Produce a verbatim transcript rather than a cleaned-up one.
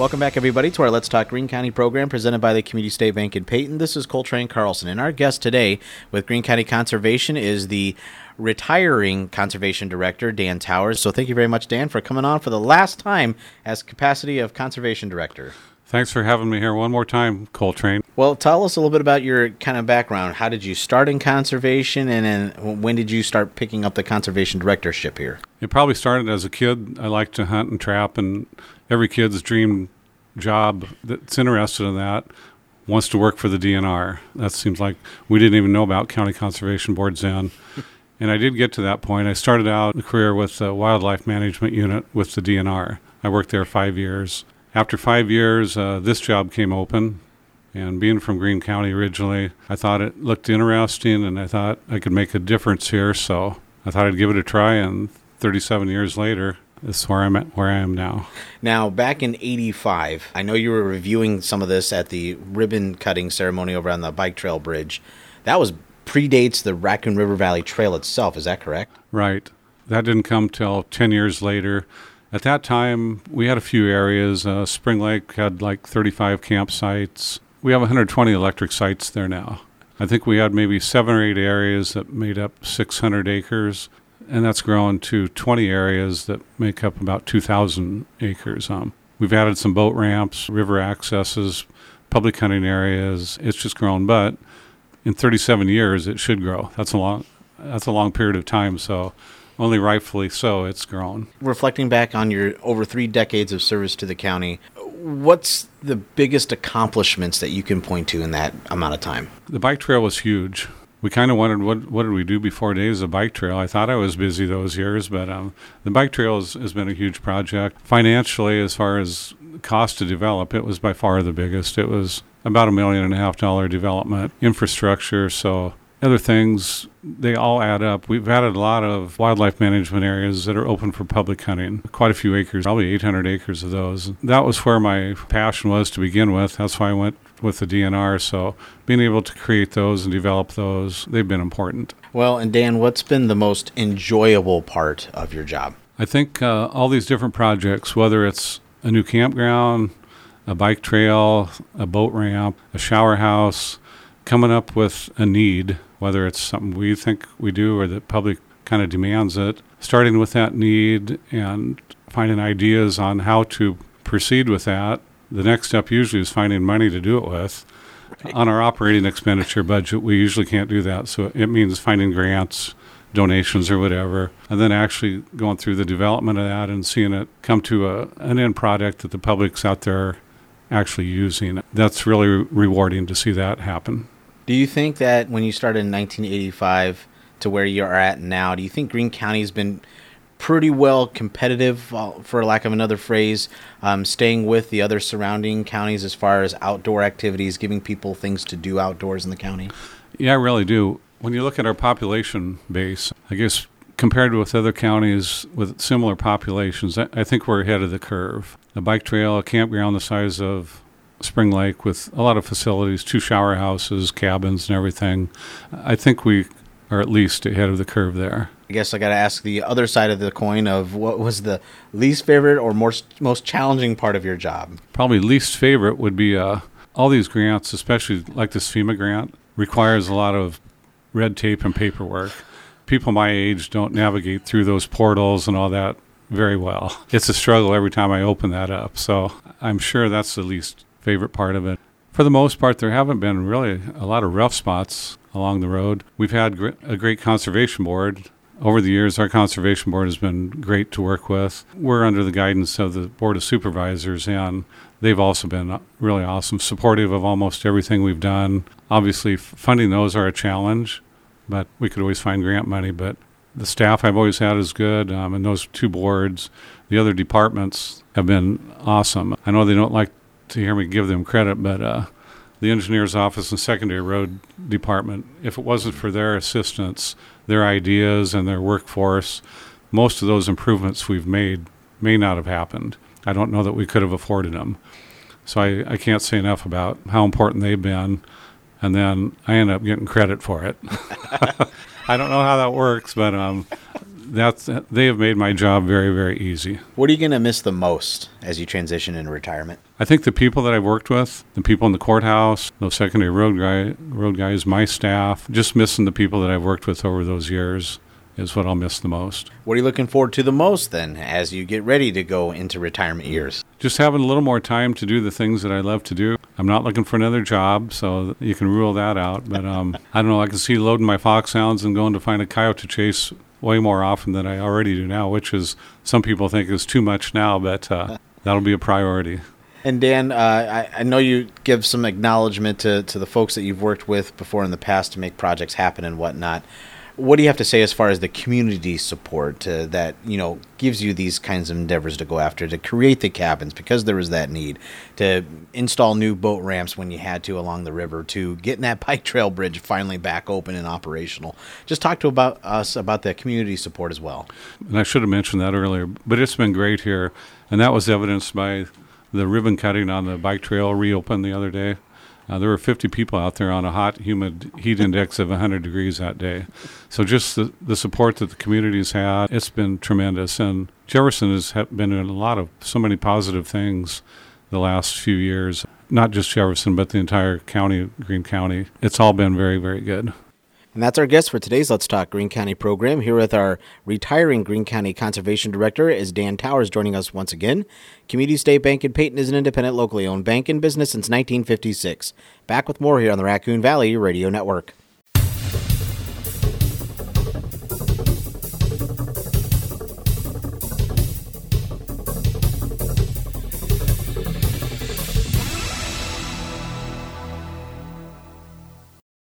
Welcome back, everybody, to our Let's Talk Greene County program presented by the Community State Bank in Peyton. This is Coltrane Carlson, and our guest today with Greene County Conservation is the retiring Conservation Director, Dan Towers. So thank you very much, Dan, for coming on for the last time as capacity of Conservation Director. Thanks for having me here one more time, Coltrane. Well, tell us a little bit about your kind of background. How did you start in conservation, and then when did you start picking up the Conservation Directorship here? It probably started as a kid. I liked to hunt and trap, and every kid's dream job that's interested in that wants to work for the D N R. That seems like we didn't even know about county conservation boards then. And I did get to that point. I started out a career with the Wildlife Management Unit with the D N R. I worked there five years. After five years, uh, this job came open. And being from Greene County originally, I thought it looked interesting, and I thought I could make a difference here. So I thought I'd give it a try, and thirty-seven years later, this is where I'm at, where I am now. Now, back in eighty-five, I know you were reviewing some of this at the ribbon cutting ceremony over on the bike trail bridge. That was predates the Raccoon River Valley Trail itself. Is that correct? Right. That didn't come till ten years later. At that time, we had a few areas. Uh, Spring Lake had like thirty-five campsites. We have one hundred twenty electric sites there now. I think we had maybe seven or eight areas that made up six hundred acres, and that's grown to twenty areas that make up about two thousand acres. Um, we've added some boat ramps, river accesses, public hunting areas. It's just grown, but in thirty-seven years, it should grow. That's a long, that's a long period of time, so only rightfully so it's grown. Reflecting back on your over three decades of service to the county, what's the biggest accomplishments that you can point to in that amount of time? The bike trail was huge. We kind of wondered, what what did we do before days of bike trail? I thought I was busy those years, but um, the bike trail has, has been a huge project. Financially, as far as cost to develop, it was by far the biggest. It was about a million and a half dollar development. Infrastructure, so other things, they all add up. We've added a lot of wildlife management areas that are open for public hunting. Quite a few acres, probably eight hundred acres of those. That was where my passion was to begin with. That's why I went with the D N R. So being able to create those and develop those, they've been important. Well, and Dan, what's been the most enjoyable part of your job? I think uh, all these different projects, whether it's a new campground, a bike trail, a boat ramp, a shower house, coming up with a need, whether it's something we think we do or the public kind of demands it, starting with that need and finding ideas on how to proceed with that. The next step usually is finding money to do it with. Right. On our operating expenditure budget, we usually can't do that, so it means finding grants, donations or whatever, and then actually going through the development of that and seeing it come to a, an end product that the public's out there actually using. That's really rewarding to see that happen. Do you think that when you started in nineteen eighty-five to where you are at now, do you think Greene County has been pretty well competitive, uh, for lack of another phrase, um, staying with the other surrounding counties as far as outdoor activities, giving people things to do outdoors in the county? Yeah, I really do. When you look at our population base, I guess compared with other counties with similar populations, I, I think we're ahead of the curve. A bike trail, a campground the size of Spring Lake with a lot of facilities, two shower houses, cabins and everything. I think we are at least ahead of the curve there. I guess I got to ask the other side of the coin of what was the least favorite or most, most challenging part of your job? Probably least favorite would be uh, all these grants, especially like this FEMA grant, requires a lot of red tape and paperwork. People my age don't navigate through those portals and all that very well. It's a struggle every time I open that up. So I'm sure that's the least favorite part of it. For the most part, there haven't been really a lot of rough spots along the road. We've had gr- a great conservation board. Over the years, our conservation board has been great to work with. We're under the guidance of the Board of Supervisors, and they've also been really awesome, supportive of almost everything we've done. Obviously, funding those are a challenge, but we could always find grant money. But the staff I've always had is good, um, and those two boards, the other departments have been awesome. I know they don't like to hear me give them credit, but uh, the engineer's office and secondary road department, if it wasn't for their assistance, their ideas and their workforce, most of those improvements we've made may not have happened. I don't know that we could have afforded them. So I, I can't say enough about how important they've been, and then I end up getting credit for it. I don't know how that works, but um, that's they have made my job very, very easy. What are you going to miss the most as you transition into retirement? I think the people that I've worked with, the people in the courthouse, those secondary road guy, road guys, my staff, just missing the people that I've worked with over those years is what I'll miss the most. What are you looking forward to the most then as you get ready to go into retirement years? Just having a little more time to do the things that I love to do. I'm not looking for another job, so you can rule that out. But um, I don't know, I can see loading my foxhounds and going to find a coyote to chase way more often than I already do now, which is some people think is too much now, but uh, that'll be a priority. And Dan, uh, I, I know you give some acknowledgement to, to the folks that you've worked with before in the past to make projects happen and whatnot. What do you have to say as far as the community support uh, that, you know, gives you these kinds of endeavors to go after, to create the cabins because there was that need, to install new boat ramps when you had to along the river, to getting that bike trail bridge finally back open and operational? Just talk to about us about the community support as well. And I should have mentioned that earlier, but it's been great here, and that was evidenced by the ribbon cutting on the bike trail reopened the other day. Uh, there were fifty people out there on a hot, humid heat index of one hundred degrees that day. So just the, the support that the community's had, it's been tremendous. And Jefferson has been in a lot of, so many positive things the last few years. Not just Jefferson, but the entire county, Greene County. It's all been very, very good. And that's our guest for today's Let's Talk Greene County program. Here with our retiring Greene County Conservation Director is Dan Towers joining us once again. Community State Bank in Peyton is an independent, locally owned bank in business since nineteen fifty-six. Back with more here on the Raccoon Valley Radio Network.